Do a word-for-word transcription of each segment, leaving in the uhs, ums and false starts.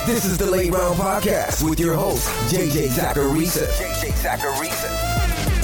This is the Late Round Podcast with your host, J J Zachariason. J J Zachariason.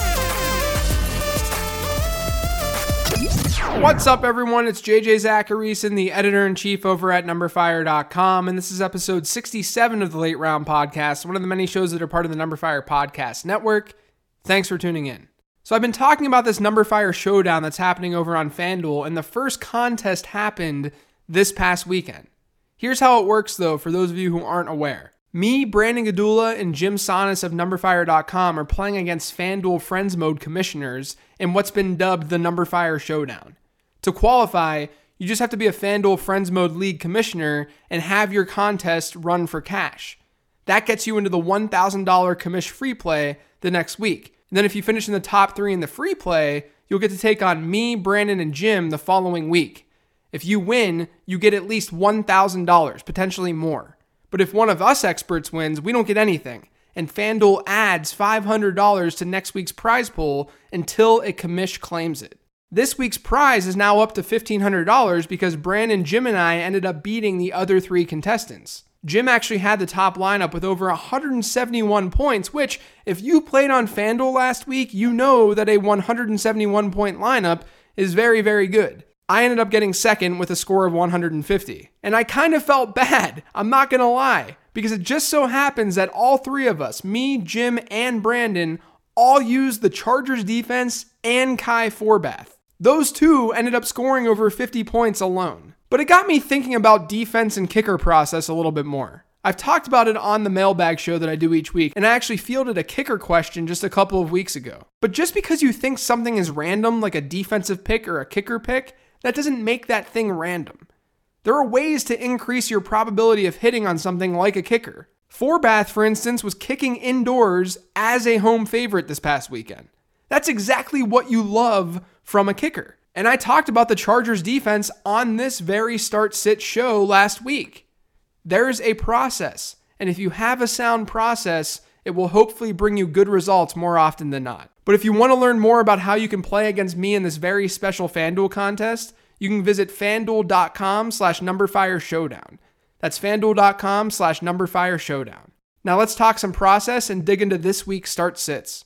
What's up, everyone? It's J J Zachariason, the editor-in-chief over at number fire dot com, and this is episode sixty-seven of the Late Round Podcast, one of the many shows that are part of the Numberfire Podcast Network. Thanks for tuning in. So I've been talking about this Numberfire showdown that's happening over on FanDuel, and the first contest happened this past weekend. Here's how it works, though, for those of you who aren't aware. Me, Brandon Gadula, and Jim Sonis of number fire dot com are playing against FanDuel Friends Mode commissioners in what's been dubbed the Numberfire Showdown. To qualify, you just have to be a FanDuel Friends Mode League commissioner and have your contest run for cash. That gets you into the one thousand dollars commish free play the next week. And then if you finish in the top three in the free play, you'll get to take on me, Brandon, and Jim the following week. If you win, you get at least one thousand dollars, potentially more. But if one of us experts wins, we don't get anything. And FanDuel adds five hundred dollars to next week's prize pool until a commish claims it. This week's prize is now up to fifteen hundred dollars because Brandon, Jim, and I ended up beating the other three contestants. Jim actually had the top lineup with over one hundred seventy-one points, which, if you played on FanDuel last week, you know that a one hundred seventy-one point lineup is very, very good. I ended up getting second with a score of one hundred fifty. And I kind of felt bad, I'm not going to lie, because it just so happens that all three of us, me, Jim, and Brandon, all used the Chargers defense and Kai Forbath. Those two ended up scoring over fifty points alone. But it got me thinking about defense and kicker process a little bit more. I've talked about it on the mailbag show that I do each week, and I actually fielded a kicker question just a couple of weeks ago. But just because you think something is random, like a defensive pick or a kicker pick, that doesn't make that thing random. There are ways to increase your probability of hitting on something like a kicker. Forbath, for instance, was kicking indoors as a home favorite this past weekend. That's exactly what you love from a kicker. And I talked about the Chargers defense on this very start-sit show last week. There's a process, and if you have a sound process, it will hopefully bring you good results more often than not. But if you want to learn more about how you can play against me in this very special FanDuel contest, you can visit fanduel.com slash numberfire showdown. That's fanduel.com slash numberfire showdown. Now let's talk some process and dig into this week's start sits.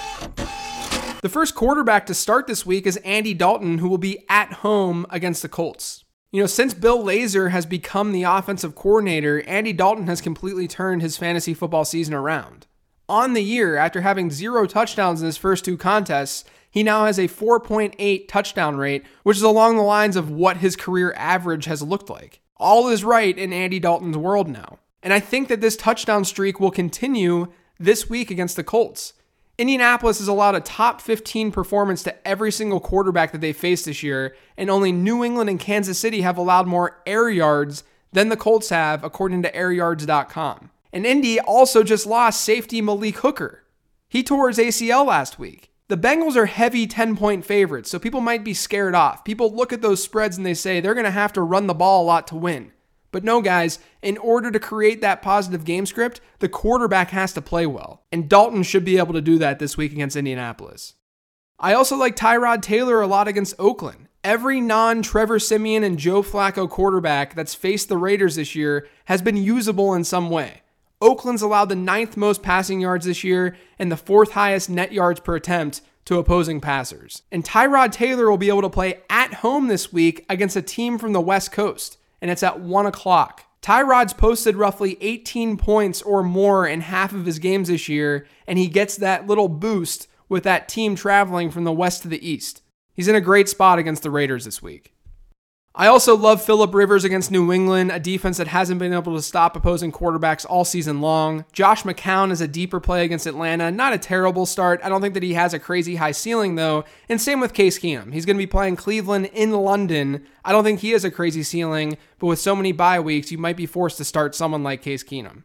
The first quarterback to start this week is Andy Dalton, who will be at home against the Colts. You know, since Bill Lazor has become the offensive coordinator, Andy Dalton has completely turned his fantasy football season around. On the year, after having zero touchdowns in his first two contests, he now has a four point eight touchdown rate, which is along the lines of what his career average has looked like. All is right in Andy Dalton's world now. And I think that this touchdown streak will continue this week against the Colts. Indianapolis has allowed a top fifteen performance to every single quarterback that they faced this year, and only New England and Kansas City have allowed more air yards than the Colts have, according to air yards dot com. And Indy also just lost safety Malik Hooker. He tore his A C L last week. The Bengals are heavy ten-point favorites, so people might be scared off. People look at those spreads and they say they're going to have to run the ball a lot to win. But no, guys, in order to create that positive game script, the quarterback has to play well. And Dalton should be able to do that this week against Indianapolis. I also like Tyrod Taylor a lot against Oakland. Every non-Trevor Siemian and Joe Flacco quarterback that's faced the Raiders this year has been usable in some way. Oakland's allowed the ninth most passing yards this year and the fourth highest net yards per attempt to opposing passers. And Tyrod Taylor will be able to play at home this week against a team from the West Coast, and it's at one o'clock. Tyrod's posted roughly eighteen points or more in half of his games this year, and he gets that little boost with that team traveling from the west to the east. He's in a great spot against the Raiders this week. I also love Phillip Rivers against New England, a defense that hasn't been able to stop opposing quarterbacks all season long. Josh McCown is a deeper play against Atlanta. Not a terrible start. I don't think that he has a crazy high ceiling, though. And same with Case Keenum. He's going to be playing Cleveland in London. I don't think he has a crazy ceiling, but with so many bye weeks, you might be forced to start someone like Case Keenum.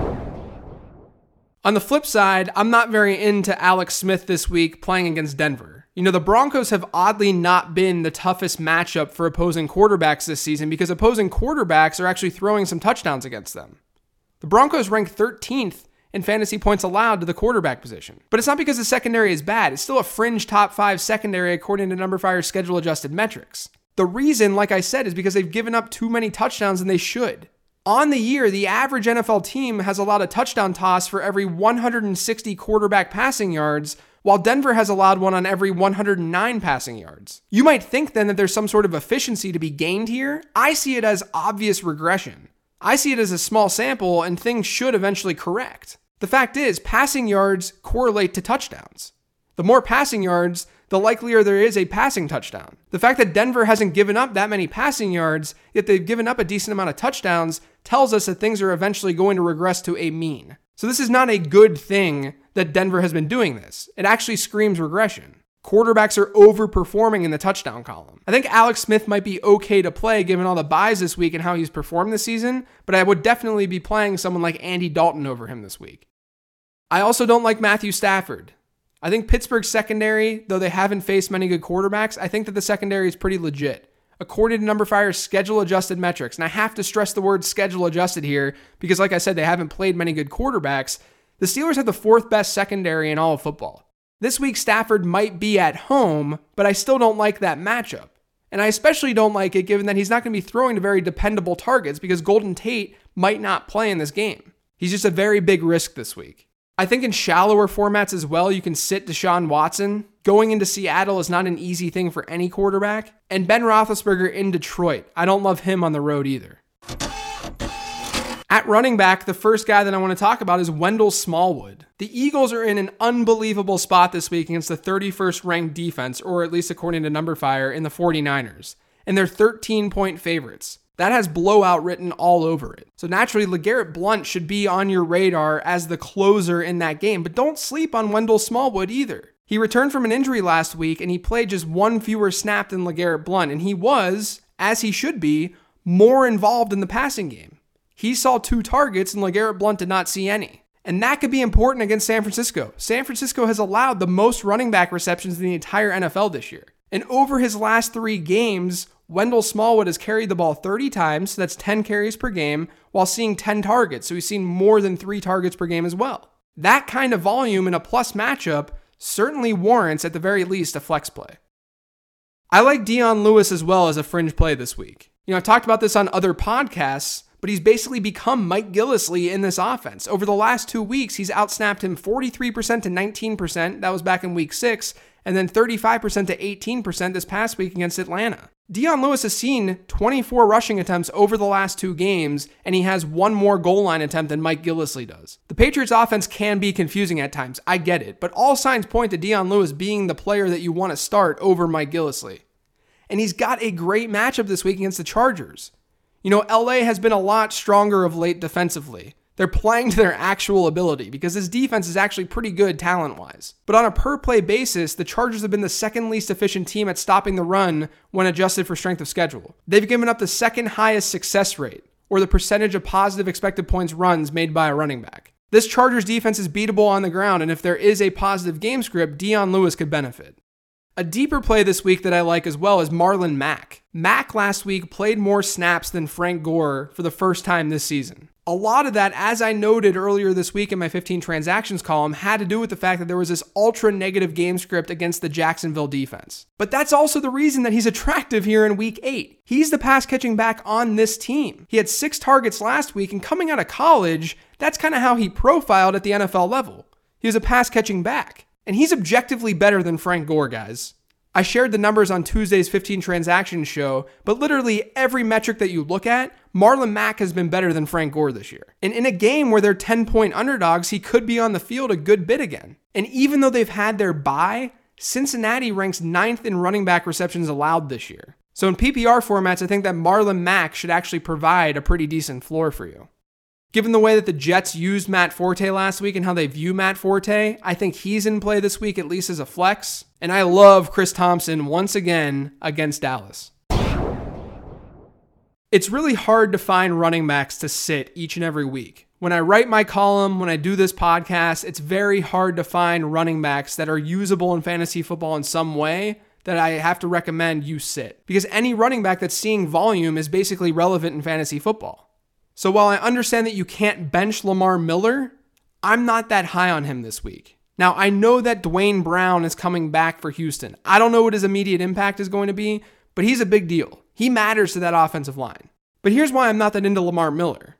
On the flip side, I'm not very into Alex Smith this week playing against Denver. You know, the Broncos have oddly not been the toughest matchup for opposing quarterbacks this season because opposing quarterbacks are actually throwing some touchdowns against them. The Broncos rank thirteenth in fantasy points allowed to the quarterback position. But it's not because the secondary is bad. It's still a fringe top five secondary according to Numberfire's schedule adjusted metrics. The reason, like I said, is because they've given up too many touchdowns than they should. On the year, the average N F L team has allowed a touchdown toss for every one hundred sixty quarterback passing yards, while Denver has allowed one on every one hundred nine passing yards. You might think then that there's some sort of efficiency to be gained here. I see it as obvious regression. I see it as a small sample and things should eventually correct. The fact is, passing yards correlate to touchdowns. The more passing yards, the likelier there is a passing touchdown. The fact that Denver hasn't given up that many passing yards, yet they've given up a decent amount of touchdowns, tells us that things are eventually going to regress to a mean. So this is not a good thing that Denver has been doing this. It actually screams regression. Quarterbacks are overperforming in the touchdown column. I think Alex Smith might be okay to play given all the buys this week and how he's performed this season, but I would definitely be playing someone like Andy Dalton over him this week. I also don't like Matthew Stafford. I think Pittsburgh's secondary, though they haven't faced many good quarterbacks, I think that the secondary is pretty legit. According to NumberFire's schedule-adjusted metrics, and I have to stress the word schedule-adjusted here because, like I said, they haven't played many good quarterbacks, the Steelers have the fourth best secondary in all of football. This week, Stafford might be at home, but I still don't like that matchup. And I especially don't like it given that he's not going to be throwing to very dependable targets because Golden Tate might not play in this game. He's just a very big risk this week. I think in shallower formats as well, you can sit Deshaun Watson. Going into Seattle is not an easy thing for any quarterback. And Ben Roethlisberger in Detroit. I don't love him on the road either. At running back, the first guy that I want to talk about is Wendell Smallwood. The Eagles are in an unbelievable spot this week against the thirty-first ranked defense, or at least according to NumberFire, in the forty-niners. And they're thirteen-point favorites. That has blowout written all over it. So naturally, LeGarrette Blount should be on your radar as the closer in that game, but don't sleep on Wendell Smallwood either. He returned from an injury last week, and he played just one fewer snap than LeGarrette Blount, and he was, as he should be, more involved in the passing game. He saw two targets, and LeGarrette Blount did not see any. And that could be important against San Francisco. San Francisco has allowed the most running back receptions in the entire N F L this year. And over his last three games, Wendell Smallwood has carried the ball thirty times, so that's ten carries per game, while seeing ten targets, so he's seen more than three targets per game as well. That kind of volume in a plus matchup certainly warrants, at the very least, a flex play. I like Dion Lewis as well as a fringe play this week. You know, I've talked about this on other podcasts, but he's basically become Mike Gillislee in this offense. Over the last two weeks, he's outsnapped him forty-three percent to nineteen percent. That was back in week six. And then thirty-five percent to eighteen percent this past week against Atlanta. Dion Lewis has seen twenty-four rushing attempts over the last two games, and he has one more goal line attempt than Mike Gillislee does. The Patriots offense can be confusing at times, I get it, but all signs point to Dion Lewis being the player that you want to start over Mike Gillislee. And he's got a great matchup this week against the Chargers. You know, L A has been a lot stronger of late defensively. They're playing to their actual ability because this defense is actually pretty good talent-wise. But on a per-play basis, the Chargers have been the second least efficient team at stopping the run when adjusted for strength of schedule. They've given up the second highest success rate, or the percentage of positive expected points runs made by a running back. This Chargers defense is beatable on the ground, and if there is a positive game script, Dion Lewis could benefit. A deeper play this week that I like as well is Marlon Mack. Mack last week played more snaps than Frank Gore for the first time this season. A lot of that, as I noted earlier this week in my fifteen transactions column, had to do with the fact that there was this ultra negative game script against the Jacksonville defense. But that's also the reason that he's attractive here in week eight. He's the pass catching back on this team. He had six targets last week, and coming out of college, that's kind of how he profiled at the N F L level. He was a pass catching back. And he's objectively better than Frank Gore, guys. I shared the numbers on Tuesday's fifteen transactions show, but literally every metric that you look at, Marlon Mack has been better than Frank Gore this year. And in a game where they're ten-point underdogs, he could be on the field a good bit again. And even though they've had their bye, Cincinnati ranks ninth in running back receptions allowed this year. So in P P R formats, I think that Marlon Mack should actually provide a pretty decent floor for you. Given the way that the Jets used Matt Forte last week and how they view Matt Forte, I think he's in play this week, at least as a flex. And I love Chris Thompson once again against Dallas. It's really hard to find running backs to sit each and every week. When I write my column, when I do this podcast, it's very hard to find running backs that are usable in fantasy football in some way that I have to recommend you sit. Because any running back that's seeing volume is basically relevant in fantasy football. So while I understand that you can't bench Lamar Miller, I'm not that high on him this week. Now, I know that Dwayne Brown is coming back for Houston. I don't know what his immediate impact is going to be, but he's a big deal. He matters to that offensive line. But here's why I'm not that into Lamar Miller.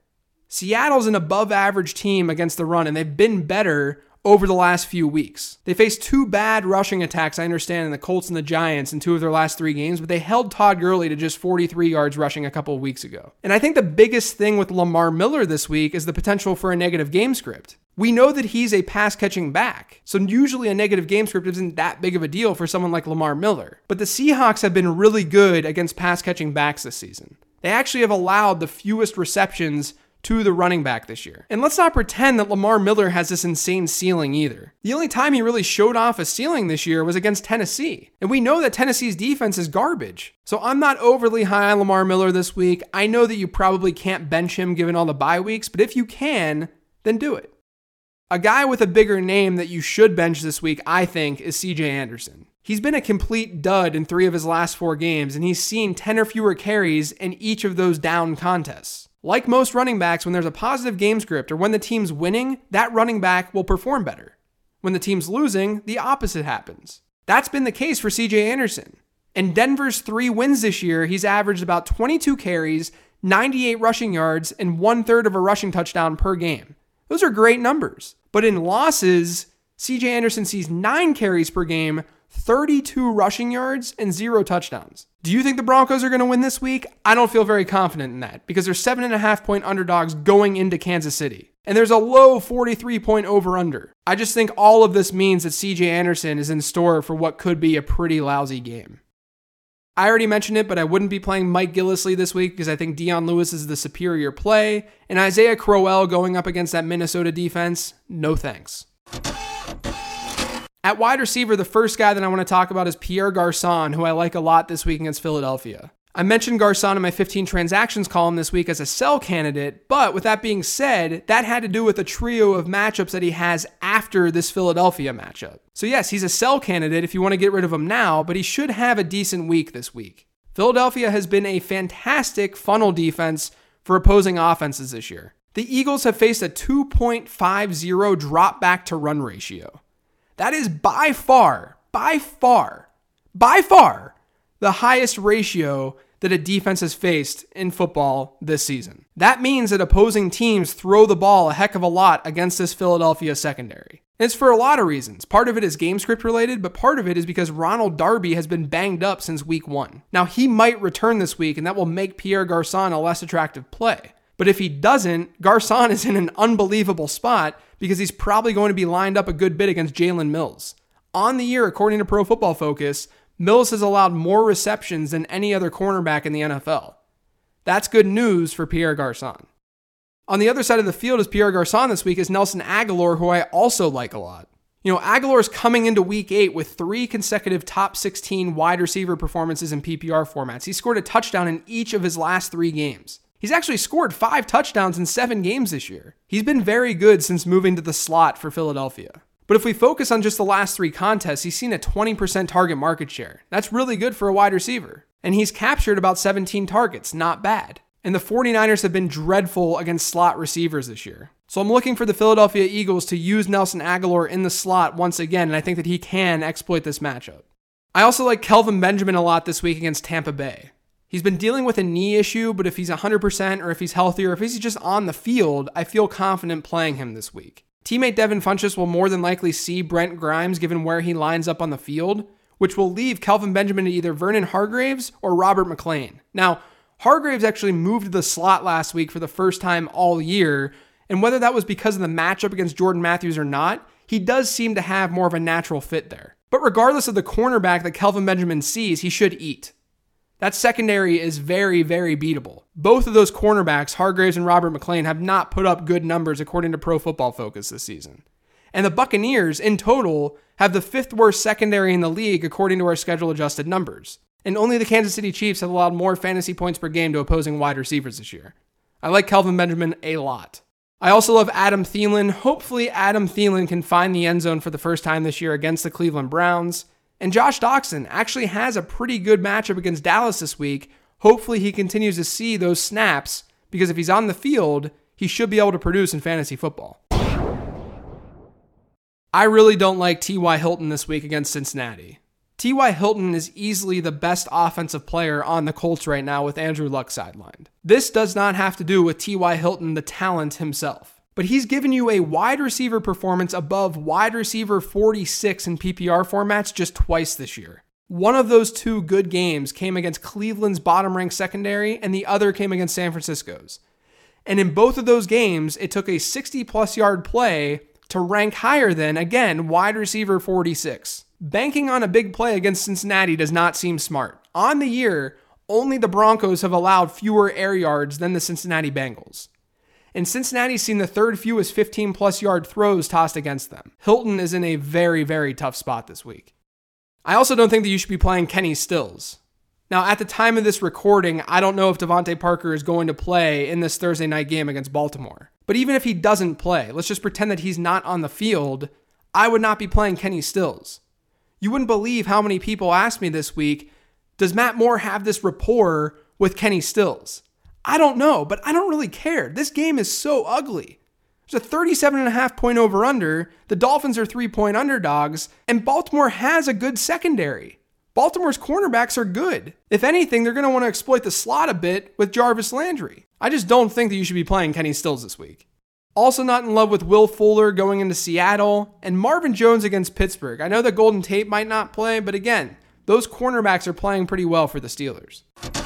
Seattle's an above average team against the run, and they've been better over the last few weeks. They faced two bad rushing attacks, I understand, in the Colts and the Giants in two of their last three games, but they held Todd Gurley to just forty-three yards rushing a couple of weeks ago. And I think the biggest thing with Lamar Miller this week is the potential for a negative game script. We know that he's a pass-catching back, so usually a negative game script isn't that big of a deal for someone like Lamar Miller. But the Seahawks have been really good against pass-catching backs this season. They actually have allowed the fewest receptions to the running back this year. And let's not pretend that Lamar Miller has this insane ceiling either. The only time he really showed off a ceiling this year was against Tennessee. And we know that Tennessee's defense is garbage. So I'm not overly high on Lamar Miller this week. I know that you probably can't bench him given all the bye weeks, but if you can, then do it. A guy with a bigger name that you should bench this week, I think, is C J Anderson. He's been a complete dud in three of his last four games, and he's seen ten or fewer carries in each of those down contests. Like most running backs, when there's a positive game script or when the team's winning, that running back will perform better. When the team's losing, the opposite happens. That's been the case for C J Anderson. In Denver's three wins this year, he's averaged about twenty-two carries, ninety-eight rushing yards, and one-third of a rushing touchdown per game. Those are great numbers. But in losses, C J Anderson sees nine carries per game, thirty-two rushing yards, and zero touchdowns. Do you think the Broncos are going to win this week? I don't feel very confident in that because they're seven and a half point underdogs going into Kansas City. And there's a low forty-three point over-under. I just think all of this means that C J Anderson is in store for what could be a pretty lousy game. I already mentioned it, but I wouldn't be playing Mike Gillislee this week because I think Dion Lewis is the superior play. And Isaiah Crowell going up against that Minnesota defense, no thanks. At wide receiver, the first guy that I want to talk about is Pierre Garçon, who I like a lot this week against Philadelphia. I mentioned Garçon in my fifteen transactions column this week as a sell candidate, but with that being said, that had to do with a trio of matchups that he has after this Philadelphia matchup. So yes, he's a sell candidate if you want to get rid of him now, but he should have a decent week this week. Philadelphia has been a fantastic funnel defense for opposing offenses this year. The Eagles have faced a two point five oh drop back to run ratio. That is by far, by far, by far the highest ratio that a defense has faced in football this season. That means that opposing teams throw the ball a heck of a lot against this Philadelphia secondary. It's for a lot of reasons. Part of it is game script related, but part of it is because Ronald Darby has been banged up since week one. Now, he might return this week, and that will make Pierre Garçon a less attractive play. But if he doesn't, Garçon is in an unbelievable spot because he's probably going to be lined up a good bit against Jalen Mills. On the year, according to Pro Football Focus, Mills has allowed more receptions than any other cornerback in the N F L. That's good news for Pierre Garçon. On the other side of the field is Pierre Garçon this week is Nelson Agholor, who I also like a lot. You know, Aguilar is coming into week eight with three consecutive top sixteen wide receiver performances in P P R formats. He scored a touchdown in each of his last three games. He's actually scored five touchdowns in seven games this year. He's been very good since moving to the slot for Philadelphia. But if we focus on just the last three contests, he's seen a twenty percent target market share. That's really good for a wide receiver. And he's captured about seventeen targets, not bad. And the 49ers have been dreadful against slot receivers this year. So I'm looking for the Philadelphia Eagles to use Nelson Agholor in the slot once again, and I think that he can exploit this matchup. I also like Kelvin Benjamin a lot this week against Tampa Bay. He's been dealing with a knee issue, but if he's one hundred percent or if he's healthy or if he's just on the field, I feel confident playing him this week. Teammate Devin Funchess will more than likely see Brent Grimes given where he lines up on the field, which will leave Kelvin Benjamin to either Vernon Hargreaves or Robert McClain. Now, Hargreaves actually moved to the slot last week for the first time all year, and whether that was because of the matchup against Jordan Matthews or not, he does seem to have more of a natural fit there. But regardless of the cornerback that Kelvin Benjamin sees, he should eat. That secondary is very, very beatable. Both of those cornerbacks, Hargreaves and Robert McClain, have not put up good numbers according to Pro Football Focus this season. And the Buccaneers, in total, have the fifth worst secondary in the league according to our schedule-adjusted numbers. And only the Kansas City Chiefs have allowed more fantasy points per game to opposing wide receivers this year. I like Kelvin Benjamin a lot. I also love Adam Thielen. Hopefully Adam Thielen can find the end zone for the first time this year against the Cleveland Browns. And Josh Doctson actually has a pretty good matchup against Dallas this week. Hopefully he continues to see those snaps because if he's on the field, he should be able to produce in fantasy football. I really don't like T Y Hilton this week against Cincinnati. T Y. Hilton is easily the best offensive player on the Colts right now with Andrew Luck sidelined. This does not have to do with T Y. Hilton, the talent himself, but he's given you a wide receiver performance above wide receiver forty-six in P P R formats just twice this year. One of those two good games came against Cleveland's bottom-ranked secondary, and the other came against San Francisco's. And in both of those games, it took a sixty-plus yard play to rank higher than, again, wide receiver forty-six. Banking on a big play against Cincinnati does not seem smart. On the year, only the Broncos have allowed fewer air yards than the Cincinnati Bengals. And Cincinnati's seen the third fewest fifteen-plus yard throws tossed against them. Hilton is in a very, very tough spot this week. I also don't think that you should be playing Kenny Stills. Now, at the time of this recording, I don't know if Devontae Parker is going to play in this Thursday night game against Baltimore. But even if he doesn't play, let's just pretend that he's not on the field, I would not be playing Kenny Stills. You wouldn't believe how many people asked me this week, does Matt Moore have this rapport with Kenny Stills? I don't know, but I don't really care. This game is so ugly. There's a thirty-seven and a half point over-under. The Dolphins are three-point underdogs, and Baltimore has a good secondary. Baltimore's cornerbacks are good. If anything, they're going to want to exploit the slot a bit with Jarvis Landry. I just don't think that you should be playing Kenny Stills this week. Also not in love with Will Fuller going into Seattle, and Marvin Jones against Pittsburgh. I know that Golden Tate might not play, but again, those cornerbacks are playing pretty well for the Steelers.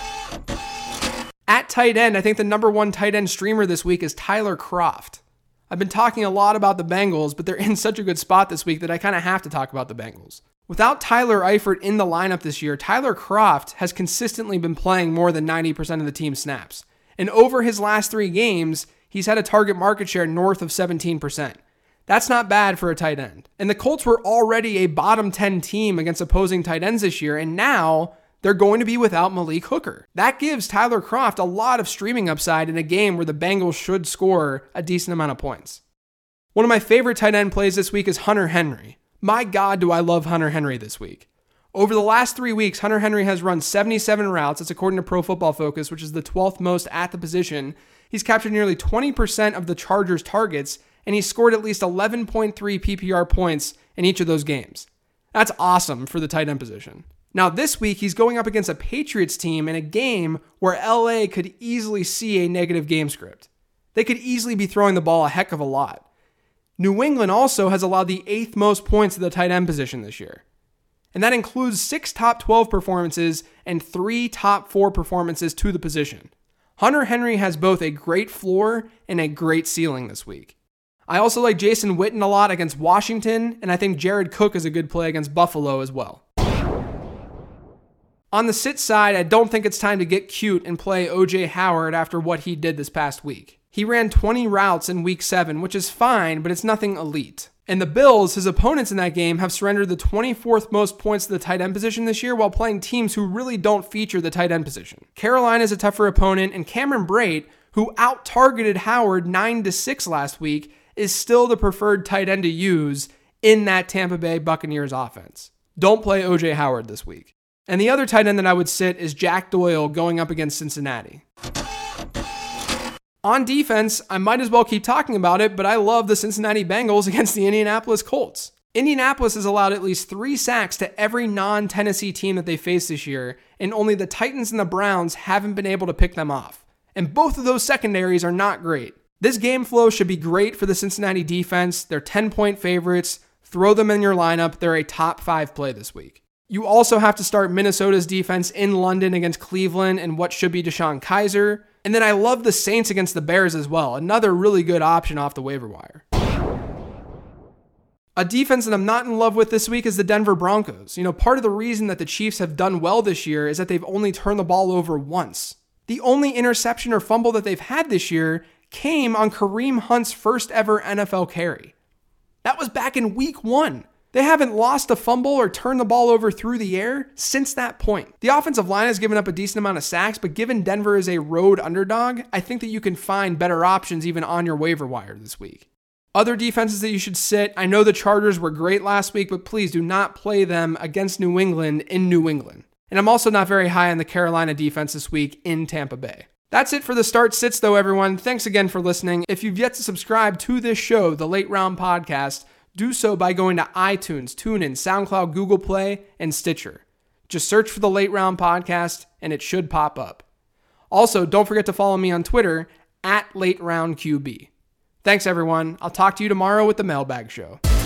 At tight end, I think the number one tight end streamer this week is Tyler Kroft. I've been talking a lot about the Bengals, but they're in such a good spot this week that I kind of have to talk about the Bengals. Without Tyler Eifert in the lineup this year, Tyler Kroft has consistently been playing more than ninety percent of the team's snaps. And over his last three games, he's had a target market share north of seventeen percent. That's not bad for a tight end. And the Colts were already a bottom ten team against opposing tight ends this year, and now they're going to be without Malik Hooker. That gives Tyler Kroft a lot of streaming upside in a game where the Bengals should score a decent amount of points. One of my favorite tight end plays this week is Hunter Henry. My God, do I love Hunter Henry this week. Over the last three weeks, Hunter Henry has run seventy-seven routes. That's according to Pro Football Focus, which is the twelfth most at the position. He's captured nearly twenty percent of the Chargers' targets, and he's scored at least eleven point three P P R points in each of those games. That's awesome for the tight end position. Now, this week, he's going up against a Patriots team in a game where L A could easily see a negative game script. They could easily be throwing the ball a heck of a lot. New England also has allowed the eighth most points to the tight end position this year. And that includes six top twelve performances and three top four performances to the position. Hunter Henry has both a great floor and a great ceiling this week. I also like Jason Witten a lot against Washington, and I think Jared Cook is a good play against Buffalo as well. On the sit side, I don't think it's time to get cute and play O J Howard after what he did this past week. He ran twenty routes in week seven, which is fine, but it's nothing elite. And the Bills, his opponents in that game, have surrendered the twenty-fourth most points to the tight end position this year while playing teams who really don't feature the tight end position. Carolina is a tougher opponent, and Cameron Brate, who out-targeted Howard nine to six last week, is still the preferred tight end to use in that Tampa Bay Buccaneers offense. Don't play O J Howard this week. And the other tight end that I would sit is Jack Doyle going up against Cincinnati. On defense, I might as well keep talking about it, but I love the Cincinnati Bengals against the Indianapolis Colts. Indianapolis has allowed at least three sacks to every non-Tennessee team that they faced this year, and only the Titans and the Browns haven't been able to pick them off. And both of those secondaries are not great. This game flow should be great for the Cincinnati defense. They're ten-point favorites. Throw them in your lineup. They're a top five play this week. You also have to start Minnesota's defense in London against Cleveland and what should be DeShone Kizer. And then I love the Saints against the Bears as well. Another really good option off the waiver wire. A defense that I'm not in love with this week is the Denver Broncos. You know, part of the reason that the Chiefs have done well this year is that they've only turned the ball over once. The only interception or fumble that they've had this year came on Kareem Hunt's first ever N F L carry. That was back in week one. They haven't lost a fumble or turned the ball over through the air since that point. The offensive line has given up a decent amount of sacks, but given Denver is a road underdog, I think that you can find better options even on your waiver wire this week. Other defenses that you should sit, I know the Chargers were great last week, but please do not play them against New England in New England. And I'm also not very high on the Carolina defense this week in Tampa Bay. That's it for the start sits though, everyone. Thanks again for listening. If you've yet to subscribe to this show, the Late Round Podcast, do so by going to iTunes, TuneIn, SoundCloud, Google Play, and Stitcher. Just search for the Late Round Podcast, and it should pop up. Also, don't forget to follow me on Twitter at Late Round Q B. Thanks, everyone. I'll talk to you tomorrow with the Mailbag Show.